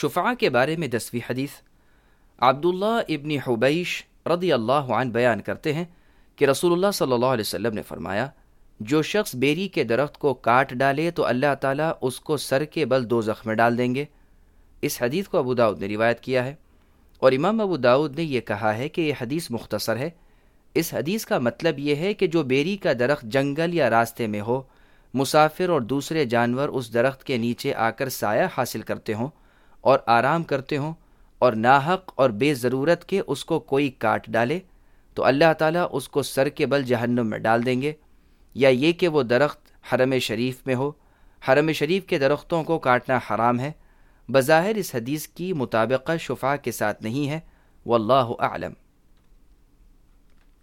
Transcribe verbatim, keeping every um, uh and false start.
शुफ़ा के बारे में दसवीं हदीस। अब्दुल्लाह इब्न हुबैश रदियल्लाहु अन्हु बयान करते हैं कि रसूलुल्लाह सल्लल्लाहु अलैहि वसल्लम ने फरमाया, जो शख्स बेरी के दरख्त को काट डाले तो अल्लाह ताला उसको सर के बल दोज़ख में डाल देंगे। इस हदीस को अबू दाऊद ने रिवायत किया है और इमाम अबू दाऊद ने यह कहा है कि यह हदीस मुख्तसर है। इस हदीस का मतलब यह है कि जो बेरी का दरख्त जंगल या रास्ते में हो, मुसाफिर और दूसरे जानवर उस दरख्त के नीचे आकर साया हासिल करते हों और आराम करते हों और नाहक और बेज़रूरत के उसको कोई काट डाले तो अल्लाह ताला उसको सर के बल जहन्नुम में डाल देंगे। या ये कि वो दरख्त हरम शरीफ में हो। हरम शरीफ के दरख्तों को काटना हराम है। बज़ाहिर इस हदीस की मुताबिक़त शुफ़ा के साथ नहीं है। वल्लाहु अअलम।